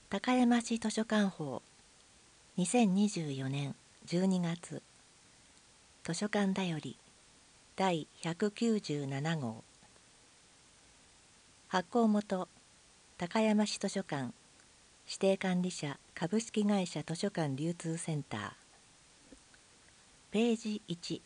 高山市図書館法2024年12月図書館だより第197号発行元高山市図書館指定管理者株式会社図書館流通センターページ1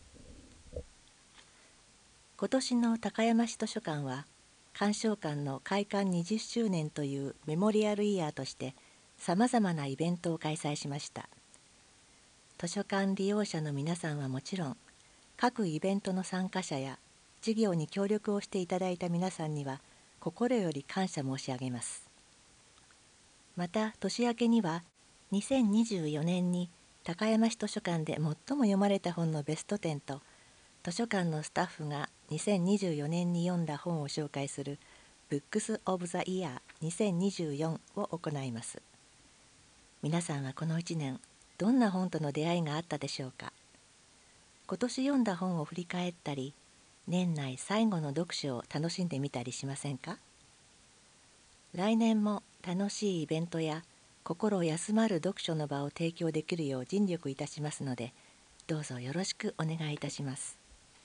今年の高山市図書館は鑑賞館の開館20周年というメモリアルイヤーとしてさまざまなイベントを開催しました。図書館利用者の皆さんはもちろん、各イベントの参加者や事業に協力をしていただいた皆さんには心より感謝申し上げます。また年明けには2024年に高山市図書館で最も読まれた本のベスト10と図書館のスタッフが2024年に読んだ本を紹介するブックス・オブ・ザ・イヤー2024を行います。皆さんはこの1年どんな本との出会いがあったでしょうか。今年読んだ本を振り返ったり、年内最後の読書を楽しんでみたりしませんか。来年も楽しいイベントや心休まる読書の場を提供できるよう尽力いたしますので、どうぞよろしくお願いいたします。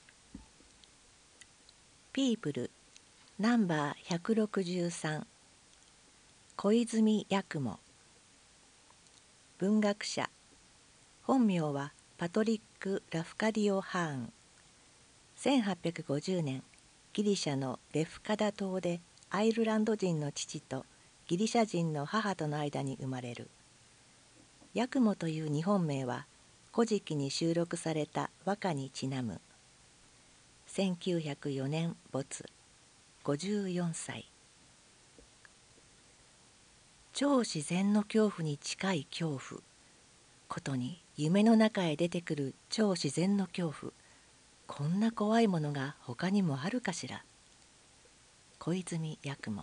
ピープルナンバー163小泉八雲文学者本名はパトリック・ラフカディオ・ハーン1850年ギリシャのレフカダ島でアイルランド人の父とギリシャ人の母との間に生まれる。八雲という日本名は古事記に収録された和歌にちなむ。1904年没54歳。超自然の恐怖に近い恐怖ことに夢の中へ出てくる超自然の恐怖、こんな怖いものが他にもあるかしら。小泉八雲。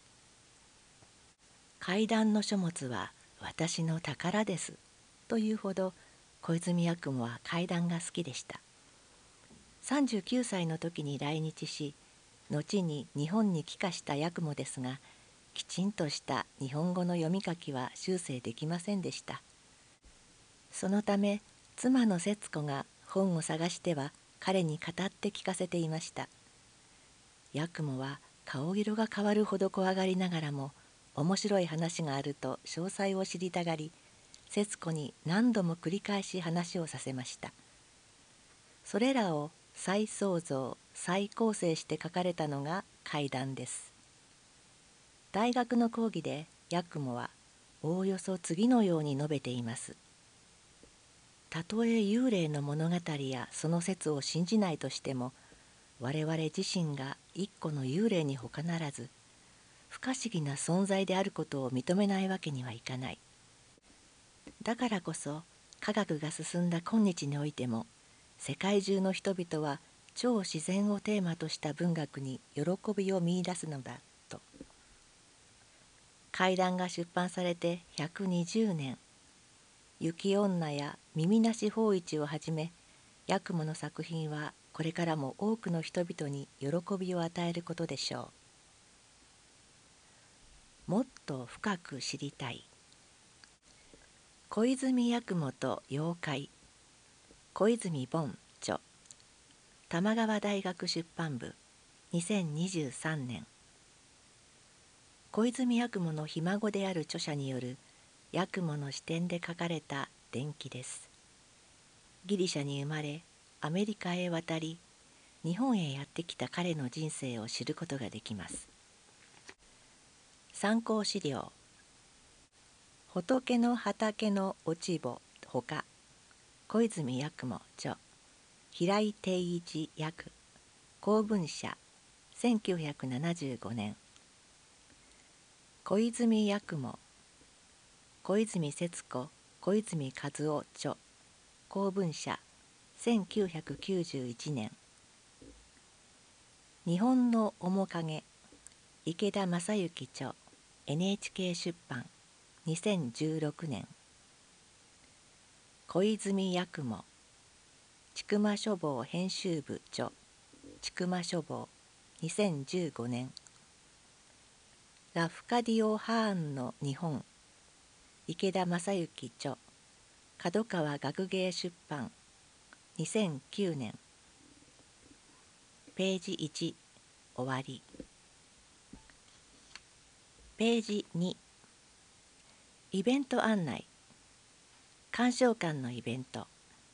怪談の書物は私の宝ですというほど小泉八雲は怪談が好きでした。39歳の時に来日し、後に日本に帰化した八雲ですが、きちんとした日本語の読み書きは修正できませんでした。そのため妻の節子が本を探しては彼に語って聞かせていました。八雲は顔色が変わるほど怖がりながらも、面白い話があると詳細を知りたがり、節子に何度も繰り返し話をさせました。それらを再創造再構成して書かれたのが怪談です。大学の講義で八雲はおおよそ次のように述べています。たとえ幽霊の物語やその説を信じないとしても、我々自身が一個の幽霊に他ならず、不可思議な存在であることを認めないわけにはいかない。だからこそ科学が進んだ今日においても、世界中の人々は超自然をテーマとした文学に喜びを見出すのだと。怪談が出版されて120年、雪女や耳なし芳一をはじめ、八雲の作品はこれからも多くの人々に喜びを与えることでしょう。もっと深く知りたい。小泉八雲と妖怪。小泉凡著。玉川大学出版部2023年。小泉八雲のひ孫である著者による八雲の視点で書かれた伝記です。ギリシャに生まれ、アメリカへ渡り、日本へやってきた彼の人生を知ることができます。参考資料。仏の畑の落ち穂ほか、小泉八雲著。平井定一訳。公文社1975年。小泉八雲。小泉節子、小泉和夫著。公文社1991年。日本の面影。池田正幸著。NHK 出版2016年。小泉八雲。千曲書房編集部著。千曲書房2015年。 ラフカディオ・ハーンの日本、池田正幸著、角川学芸出版、2009年。ページ1、終わり。ページ2、イベント案内。鑑賞館のイベント。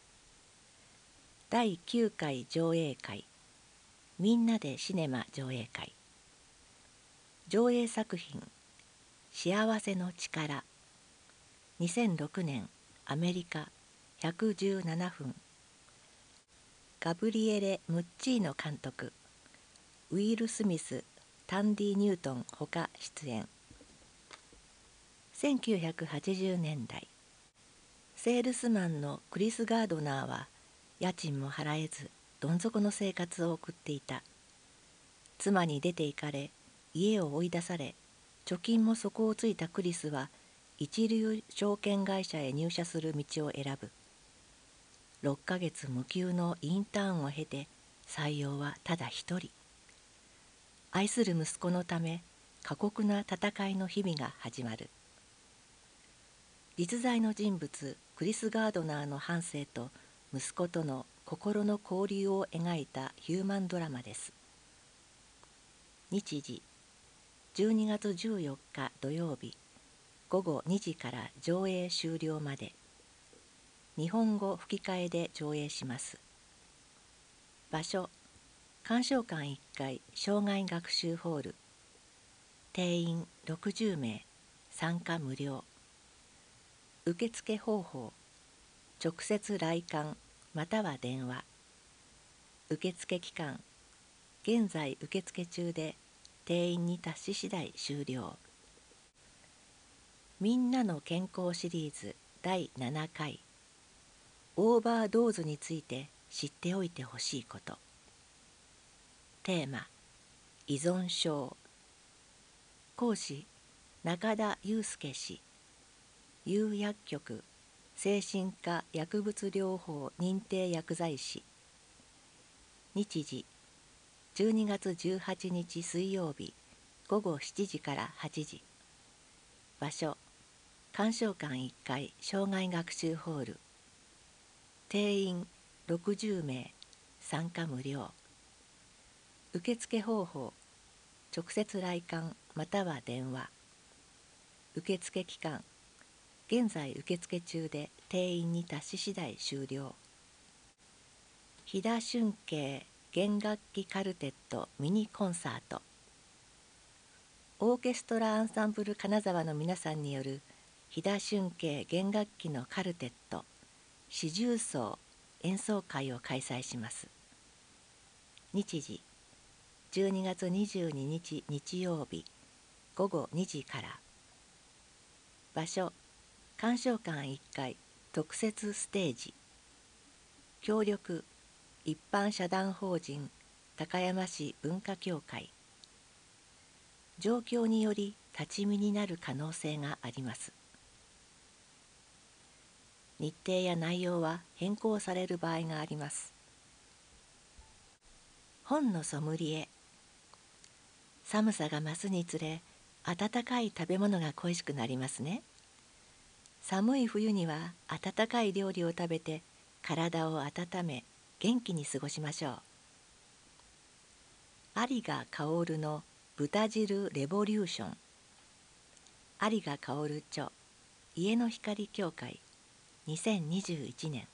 第9回上映会、みんなでシネマ上映会。上映作品、幸せの力。2006年、アメリカ、117分。ガブリエレ・ムッチーノ監督、ウィル・スミス、タンディ・ニュートンほか出演。1980年代、セールスマンのクリス・ガードナーは家賃も払えずどん底の生活を送っていた。妻に出て行かれ、家を追い出され、貯金も底をついたクリスは一流証券会社へ入社する道を選ぶ。6ヶ月無給のインターンを経て採用はただ一人。愛する息子のため過酷な戦いの日々が始まる。実在の人物クリス・ガードナーの半生と息子との心の交流を描いたヒューマンドラマです。日時12月14日土曜日午後2時から上映終了まで。日本語吹き替えで上映します。場所、鑑賞館1階生涯学習ホール。定員60名、参加無料。受付方法、直接来館または電話。受付期間、現在受付中で定員に達し次第終了。みんなの健康シリーズ第7回、オーバードーズについて知っておいてほしいこと。テーマ、依存症。講師、中田祐介氏。有薬局精神科薬物療法認定薬剤師。日時12月18日水曜日午後7時から8時。場所、鑑賞館1階生涯学習ホール。定員60名、参加無料。受付方法、直接来館または電話。受付期間、現在受付中で定員に達し次第終了。飛田俊慶弦楽器カルテットミニコンサート。オーケストラアンサンブル金沢の皆さんによる飛田俊慶弦楽器のカルテット四重奏演奏会を開催します。日時12月22日日曜日午後2時から。場所、鑑賞館1階特設ステージ。協力、一般社団法人高山市文化協会。状況により立ち見になる可能性があります。日程や内容は変更される場合があります。本のソムリエ。寒さが増すにつれ温かい食べ物が恋しくなりますね。寒い冬には温かい料理を食べて体を温め元気に過ごしましょう。有賀薫の豚汁レボリューション。有賀薫著、家の光協会、2021年。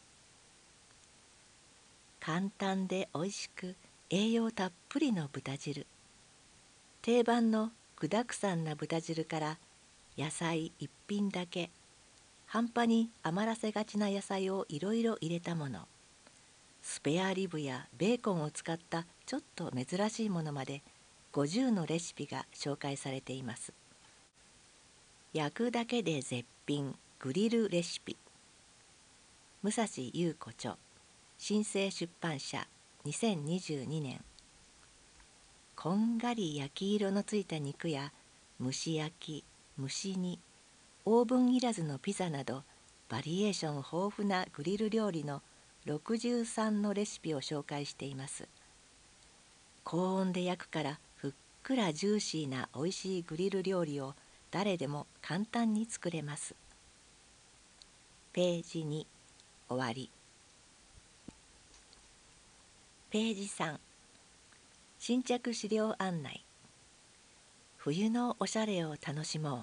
簡単でおいしく栄養たっぷりの豚汁。定番の具だくさんな豚汁から野菜一品だけ、半端に余らせがちな野菜をいろいろ入れたもの。スペアリブやベーコンを使ったちょっと珍しいものまで50のレシピが紹介されています。焼くだけで絶品グリルレシピ。武蔵優子著、新生出版社、2022年。こんがり焼き色のついた肉や蒸し焼き、蒸し煮、オーブンいらずのピザなどバリエーション豊富なグリル料理の63のレシピを紹介しています。高温で焼くからふっくらジューシーなおいしいグリル料理を誰でも簡単に作れます。ページ2、終わり。ページ3、新着資料案内。冬のおしゃれを楽しもう。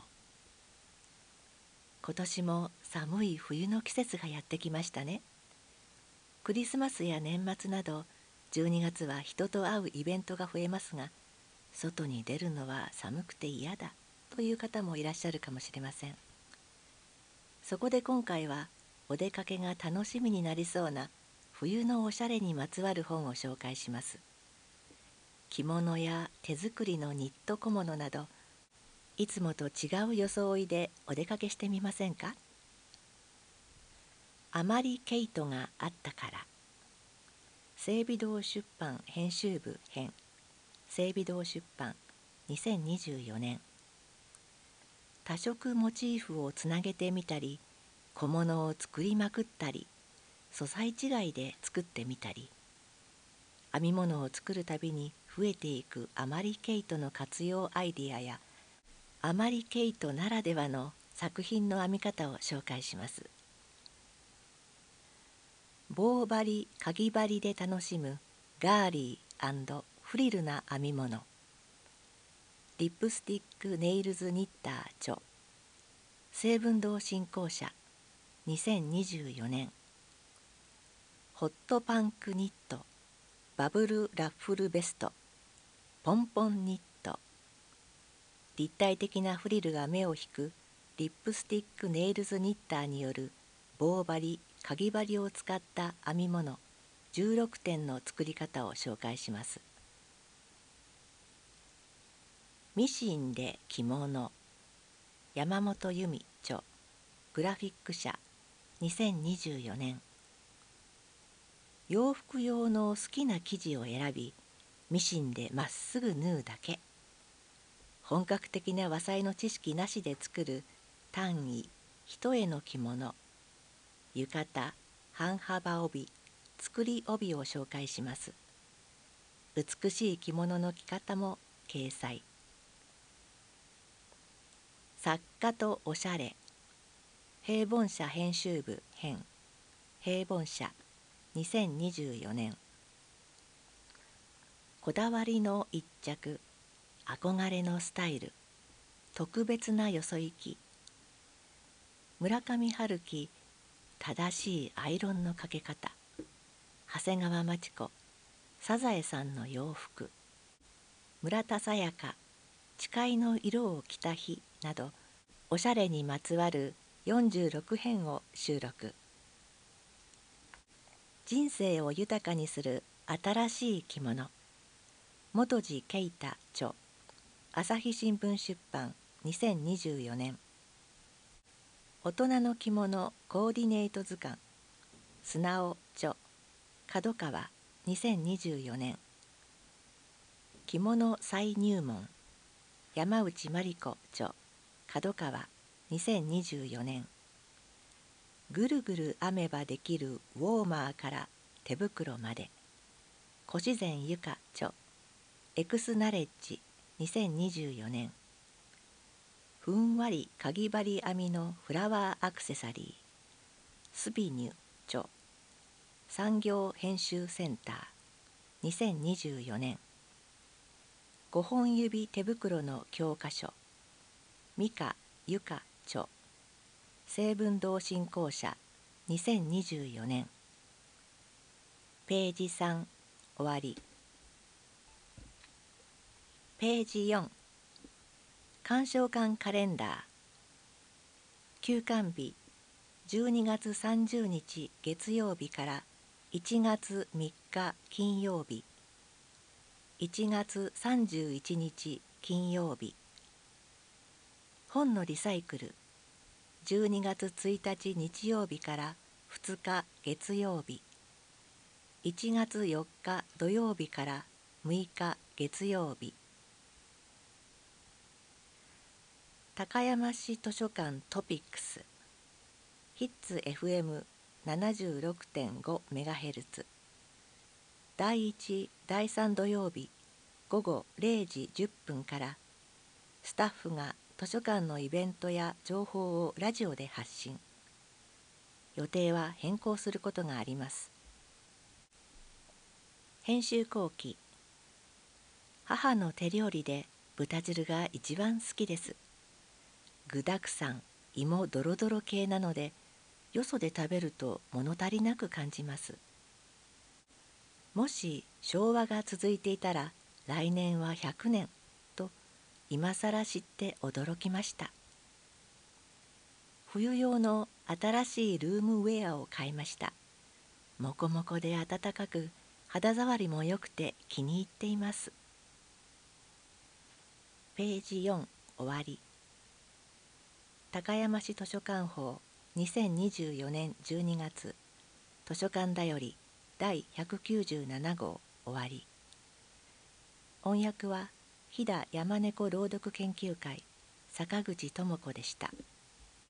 今年も寒い冬の季節がやってきましたね。クリスマスや年末など12月は人と会うイベントが増えますが、外に出るのは寒くて嫌だという方もいらっしゃるかもしれません。そこで今回はお出かけが楽しみになりそうな冬のおしゃれにまつわる本を紹介します。着物や手作りのニット小物など、いつもと違う装いでお出かけしてみませんか？あまり毛糸があったから。整備堂出版編集部編、整備堂出版2024年。多色モチーフをつなげてみたり、小物を作りまくったり、素材違いで作ってみたり、編み物を作るたびに増えていく余り毛糸の活用アイディアや、余り毛糸ならではの作品の編み方を紹介します。棒針、かぎ針で楽しむガーリー&フリルな編み物。リップスティックネイルズニッター著、成文堂新興社2024年。ホットパンクニットバブルラッフルベストポンポンニット。立体的なフリルが目を引くリップスティックネイルズニッターによる棒針、かぎ針を使った編み物16点の作り方を紹介します。ミシンで着物、山本由美著、グラフィック社2024年。洋服用の好きな生地を選び、ミシンでまっすぐ縫うだけ。本格的な和裁の知識なしで作る単位一重の着物、浴衣、半幅帯、作り帯を紹介します。美しい着物の着方も掲載。作家とおしゃれ、平凡社編集部編、平凡社2024年。こだわりの一着、憧れのスタイル、特別なよそ行き。村上春樹、正しいアイロンのかけ方。長谷川町子、サザエさんの洋服。村田沙耶香、誓いの色を着た日など、おしゃれにまつわる46編を収録。人生を豊かにする新しい着物。本地啓太著、朝日新聞出版2024年。大人の着物コーディネート図鑑。砂尾著、角川2024年。着物再入門。山内真理子著、角川2024年。ぐるぐる編めばできるウォーマーから手袋まで。越前由香著、エクスナレッジ2024年。ふんわりかぎ針編みのフラワーアクセサリー。スビニュ著、産業編集センター2024年。5本指手袋の教科書。美香由香著、成文堂新興社2024年。ページ3、終わり。ページ4、鑑賞館カレンダー。休館日12月30日月曜日から1月3日金曜日、1月31日金曜日。本のリサイクル12月1日日曜日から2日月曜日、1月4日土曜日から6日月曜日。高山市図書館トピックス、ヒッツ FM76.5 メガヘルツ。第1、第3土曜日午後0時10分からスタッフが図書館のイベントや情報をラジオで発信。予定は変更することがあります。編集後期。母の手料理で豚汁が一番好きです。具だくさん、芋ドロドロ系なので、よそで食べると物足りなく感じます。もし昭和が続いていたら来年は100年と今更知って驚きました。冬用の新しいルームウェアを買いました。もこもこで暖かく肌触りも良くて気に入っています。ページ4終わり。高山市図書館法2024年12月図書館だより第197号終わり。音訳は飛騨山猫朗読研究会坂口智子でした。